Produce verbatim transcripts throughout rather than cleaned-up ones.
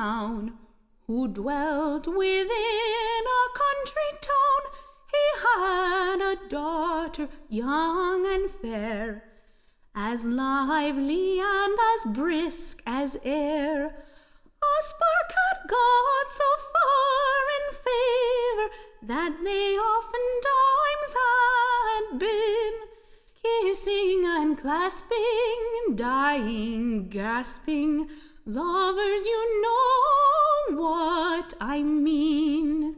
town, who dwelt within a country town. He had a daughter, young and fair, as lively and as brisk as air. A spark had got so far in favor that they oftentimes had been kissing and clasping, dying, gasping. Lovers, you know what I mean.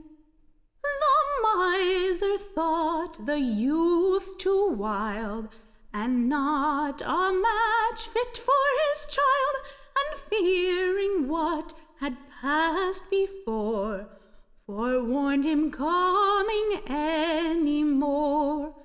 The miser thought the youth too wild, and not a match fit for his child, and fearing what had passed before, forewarned him coming any more.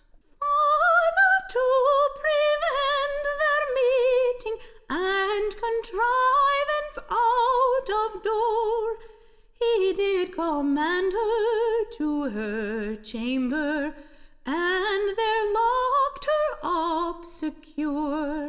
Father, to prevent their meeting and contrivance out of door, he did command her to her chamber, and there locked her up secure.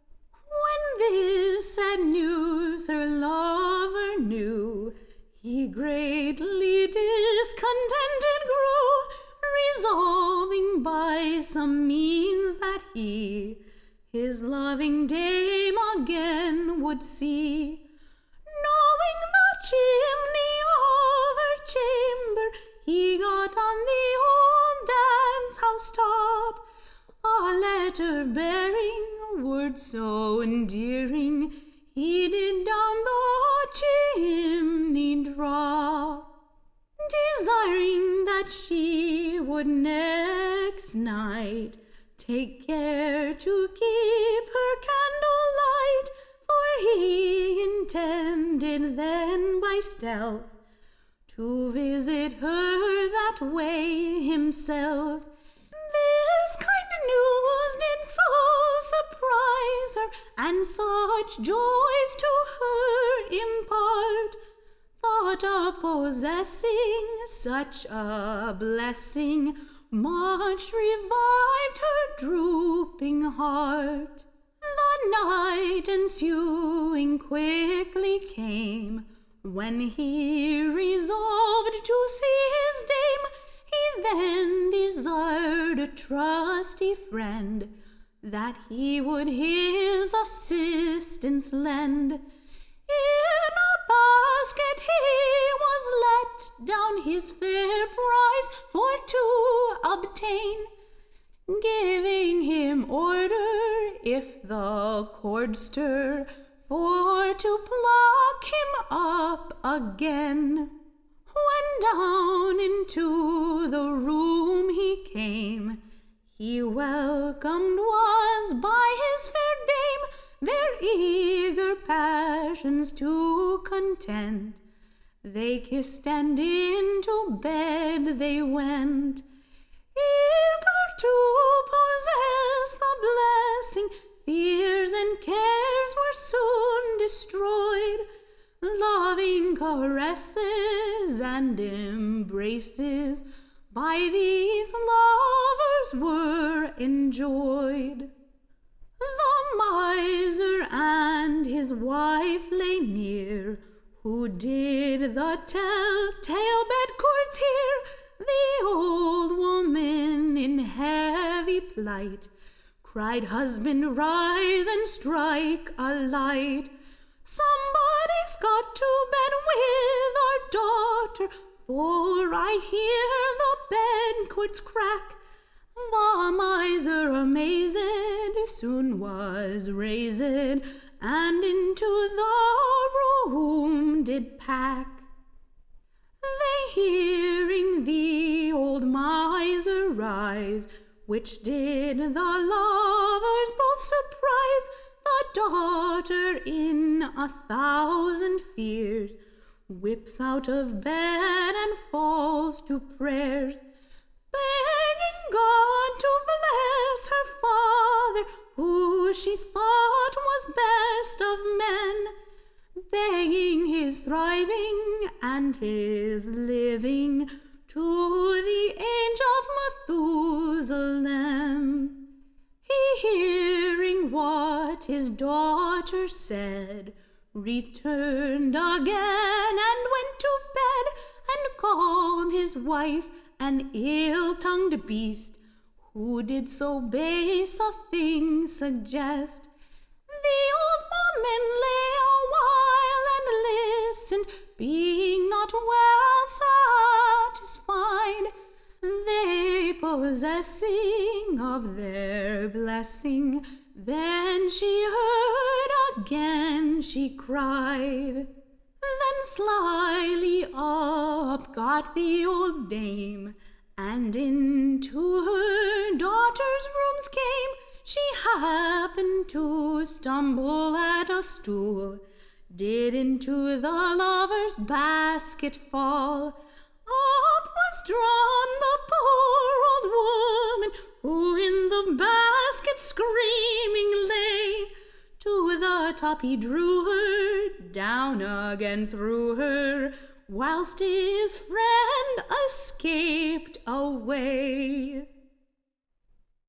When this sad news her lover knew, he greatly discontented grew, resolving by some means that he his loving dame again would see. Knowing the chimney of her chamber, he got on the old dance house top a letter bearing words so endearing, he did down the chimney drop, desiring that she would next night take care to keep her candle light, for he intended then by stealth to visit her that way himself. This kind news did so surprise her, and such joys to her impart, thought of possessing such a blessing much revived her drooping heart. The night ensuing quickly came, when he resolved to see his dame. He then desired a trusty friend, that he would his assistance lend. In a basket he was let down his fair prize for to obtain, giving him order, if the cord stir, for to pluck him up again. When down into the room he came, he welcomed was by his fair dame, their eager passions to content. They kissed and into bed they went, eager to possess the blessing. Fears and cares were soon destroyed, loving caresses and embraces by these lovers were enjoyed. The miser and his wife lay near, who did the tell-tale bed-cords hear. The old woman in heavy plight cried, "Husband, rise and strike a light. Somebody's got to bed with our daughter, for I hear the bed cords crack." The miser, amazed, soon was raised, and into the room did pack. They, hearing the old miser rise, which did the lovers both surprise, the daughter in a thousand fears whips out of bed and falls to prayers, begging God to bless her father, who she thought was best of men, begging his thriving and his living to the age of Methusalem. He, hearing what his daughter said, returned again, and went to bed, and called his wife an ill-tongued beast, who did so base a thing suggest. The old woman lay a while and listened, being not well satisfied. They possessing of their blessing, then she heard again she cried. Then slyly up got the old dame, and into her daughter's rooms came. She happened to stumble at a stool, did into the lover's basket fall. Up was drawn the poor old woman, who in the basket screaming lay. To the top he drew her, down again threw her, whilst his friend escaped away.